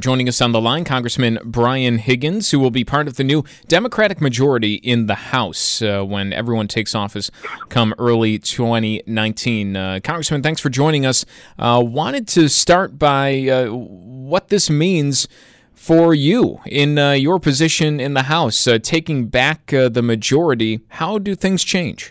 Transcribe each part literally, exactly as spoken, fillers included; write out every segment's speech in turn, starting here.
Joining us on the line, Congressman Brian Higgins, who will be part of the new Democratic majority in the House uh, when everyone takes office come early twenty nineteen. Uh, Congressman, thanks for joining us. Uh, wanted to start by uh, what this means for you in uh, your position in the House, uh, taking back uh, the majority. How do things change?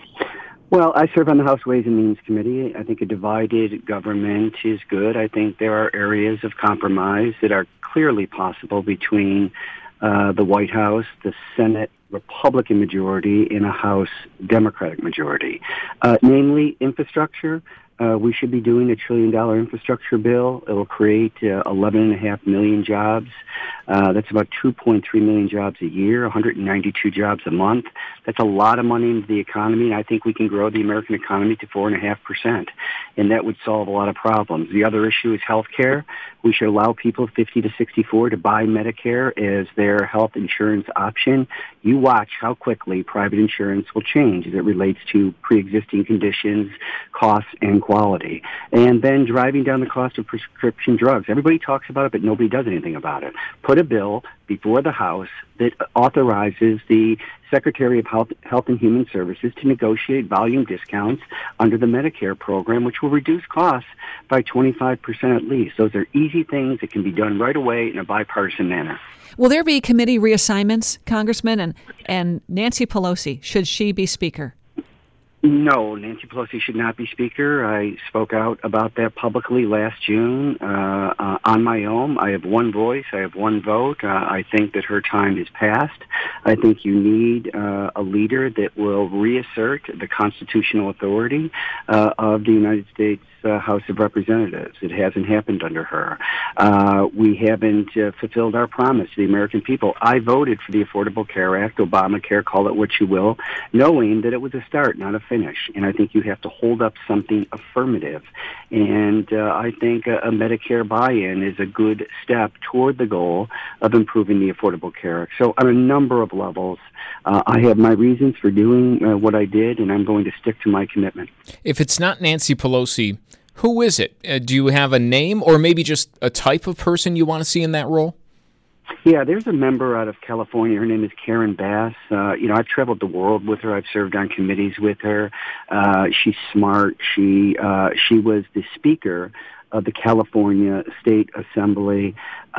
Well, I serve on the House Ways and Means Committee. I think a divided government is good. I think there are areas of compromise that are clearly possible between uh, the White House, the Senate Republican majority, and a House Democratic majority. Uh, namely, infrastructure. Uh, we should be doing a trillion dollar infrastructure bill. It will create uh, eleven and a half million jobs. Uh, that's about two point three million jobs a year, one hundred ninety-two jobs a month. That's a lot of money into the economy, and I think we can grow the American economy to four point five percent, and that would solve a lot of problems. The other issue is health care. We should allow people fifty to sixty-four to buy Medicare as their health insurance option. You watch how quickly private insurance will change as it relates to pre-existing conditions, costs, and quality. And then driving down the cost of prescription drugs. Everybody talks about it, but nobody does anything about it. Put a bill before the House that authorizes the Secretary of Health, Health and Human Services to negotiate volume discounts under the Medicare program, which will reduce costs by twenty-five percent at least. Those are easy things that can be done right away in a bipartisan manner. Will there be committee reassignments, Congressman, and, and Nancy Pelosi, should she be Speaker? No, Nancy Pelosi should not be Speaker. I spoke out about that publicly last June uh, uh, on my own. I have one voice. I have one vote. Uh, I think that her time is past. I think you need uh, a leader that will reassert the constitutional authority uh, of the United States Uh, House of Representatives. It hasn't happened under her. Uh, we haven't uh, fulfilled our promise to the American people. I voted for the Affordable Care Act, Obamacare, call it what you will, knowing that it was a start, not a finish. And I think you have to hold up something affirmative. And uh, I think a, a Medicare buy-in is a good step toward the goal of improving the Affordable Care Act. So on a number of levels, uh, I have my reasons for doing uh, what I did, and I'm going to stick to my commitment. If it's not Nancy Pelosi, who is it? Uh, do you have a name or maybe just a type of person you want to see in that role? Yeah, there's a member out of California. Her name is Karen Bass. Uh, you know, I've traveled the world with her. I've served on committees with her. Uh, she's smart. She uh, she was the Speaker of the California State Assembly.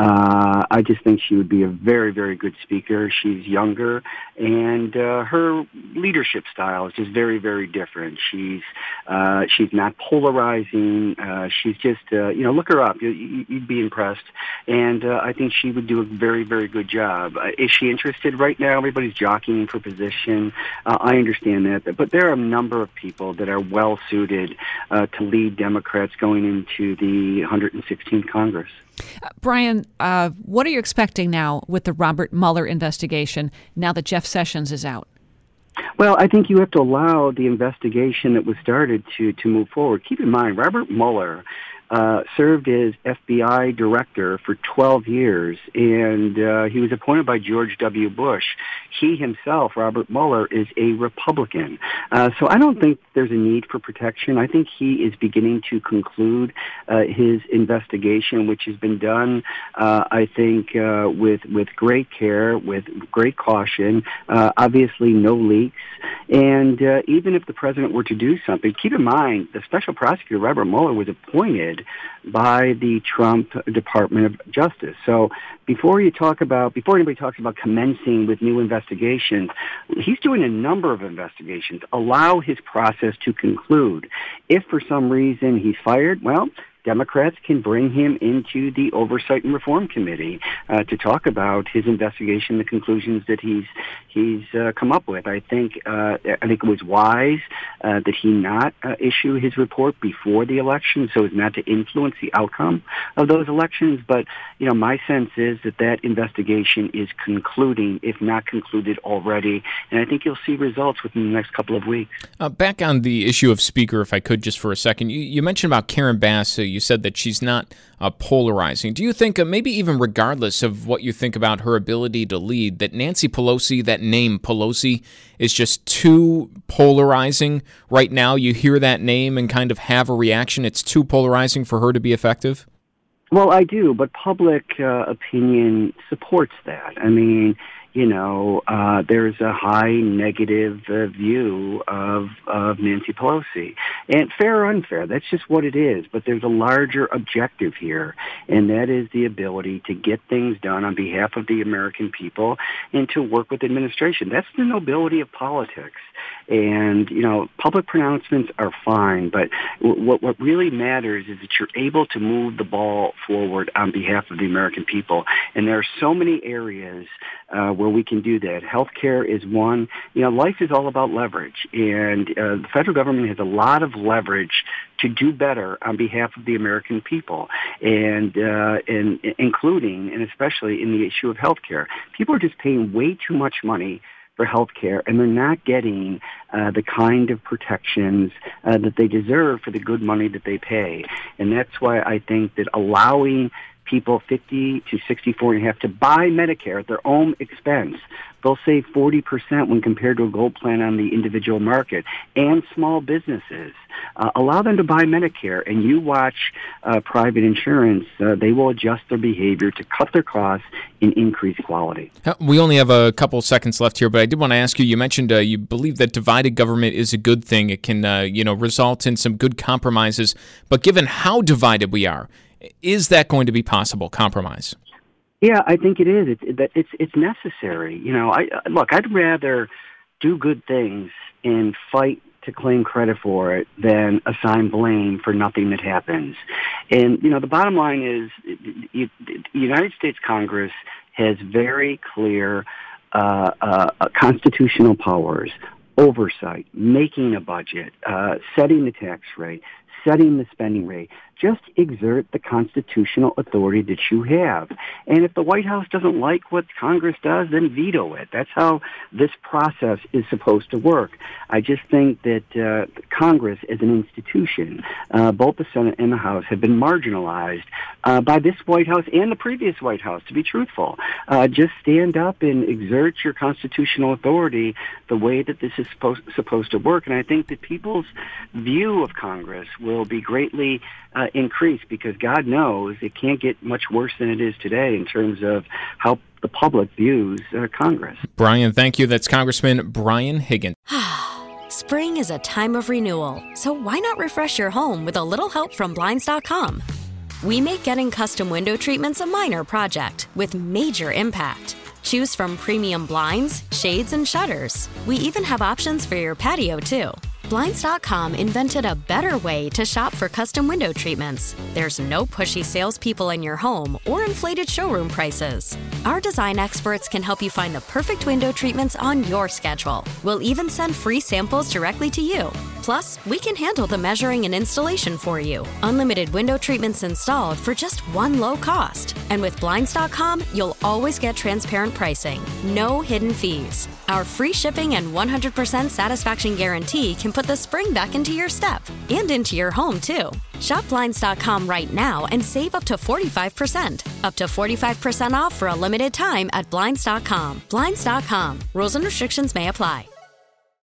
Uh, I just think she would be a very, very good speaker. She's younger, and uh, her leadership style is just very, very different. She's uh, she's not polarizing. Uh, she's just, uh, you know, look her up. You, you, you'd be impressed. And uh, I think she would do a very, very good job. Uh, is she interested right now? Everybody's jockeying for position. Uh, I understand that. But there are a number of people that are well-suited uh, to lead Democrats going into the one hundred sixteenth Congress. Uh, Brian, uh, what are you expecting now with the Robert Mueller investigation now that Jeff Sessions is out? Well, I think you have to allow the investigation that was started to, to move forward. Keep in mind, Robert Mueller uh, served as F B I director for twelve years, and uh, he was appointed by George W. Bush. He himself, Robert Mueller, is a Republican. Uh, so I don't think there's a need for protection. I think he is beginning to conclude uh, his investigation, which has been done, uh, I think, uh, with with great care, with great caution, uh, obviously no leaks. And uh, even if the president were to do something, keep in mind, the special prosecutor, Robert Mueller, was appointed by the Trump Department of Justice. So before you talk about, before anybody talks about commencing with new investigations, he's doing a number of investigations. Allow his process to conclude. If for some reason he's fired, well, Democrats can bring him into the Oversight and Reform Committee uh, to talk about his investigation, the conclusions that he's he's uh, come up with. I think uh, I think it was wise uh, that he not uh, issue his report before the election, so as not to influence the outcome of those elections. But you know, my sense is that that investigation is concluding, if not concluded already, and I think you'll see results within the next couple of weeks. Uh, back on the issue of Speaker, if I could, just for a second, you, you mentioned about Karen Bass. Uh, you said that she's not uh, polarizing. Do you think, uh, maybe even regardless of what you think about her ability to lead, that Nancy Pelosi, that name Pelosi, is just too polarizing right now? You hear that name and kind of have a reaction. It's too polarizing for her to be effective? Well, I do, but public uh, opinion supports that. I mean, you know, uh, there's a high negative uh, view of, of Nancy Pelosi. And fair or unfair, that's just what it is. But there's a larger objective here, and that is the ability to get things done on behalf of the American people and to work with administration. That's the nobility of politics. And, you know, public pronouncements are fine, but what, what really matters is that you're able to move the ball forward on behalf of the American people. And there are so many areas uh, where we can do that. Healthcare is one. You know, life is all about leverage, and uh, the federal government has a lot of leverage to do better on behalf of the American people, and uh, and including and especially in the issue of healthcare. People are just paying way too much money for healthcare, and they're not getting uh, the kind of protections uh, that they deserve for the good money that they pay. And that's why I think that allowing people fifty to sixty-four and a half to buy Medicare at their own expense, they'll save forty percent when compared to a gold plan on the individual market. And small businesses, uh, allow them to buy Medicare, and you watch uh, private insurance, uh, they will adjust their behavior to cut their costs and increase quality. We only have a couple seconds left here, but I did want to ask you, you mentioned uh, you believe that divided government is a good thing. It can uh, you know, result in some good compromises, but given how divided we are, is that going to be possible, compromise? Yeah, I think it is. It's it's it's necessary. You know, I look, I'd rather do good things and fight to claim credit for it than assign blame for nothing that happens. And, you know, the bottom line is the United States Congress has very clear uh, uh, constitutional powers, oversight, making a budget, uh, setting the tax rate, setting the spending rate. Just exert the constitutional authority that you have. And if the White House doesn't like what Congress does, then veto it. That's how this process is supposed to work. I just think that uh, Congress as an institution, uh, both the Senate and the House, have been marginalized uh, by this White House and the previous White House, to be truthful. Uh, just stand up and exert your constitutional authority the way that this is supposed, supposed to work. And I think that people's view of Congress will be greatly uh, increase, because God knows it can't get much worse than it is today in terms of how the public views uh, Congress. Brian, thank you. That's Congressman Brian Higgins. Spring is a time of renewal, so why not refresh your home with a little help from Blinds dot com? We make getting custom window treatments a minor project with major impact. Choose from premium blinds, shades, and shutters. We even have options for your patio, too. Blinds dot com invented a better way to shop for custom window treatments. There's no pushy salespeople in your home or inflated showroom prices. Our design experts can help you find the perfect window treatments on your schedule. We'll even send free samples directly to you. Plus, we can handle the measuring and installation for you. Unlimited window treatments installed for just one low cost. And with Blinds dot com, you'll always get transparent pricing. No hidden fees. Our free shipping and one hundred percent satisfaction guarantee can put the spring back into your step and into your home, too. Shop Blinds dot com right now and save up to forty-five percent. Up to forty-five percent off for a limited time at Blinds dot com. Blinds dot com. Rules and restrictions may apply.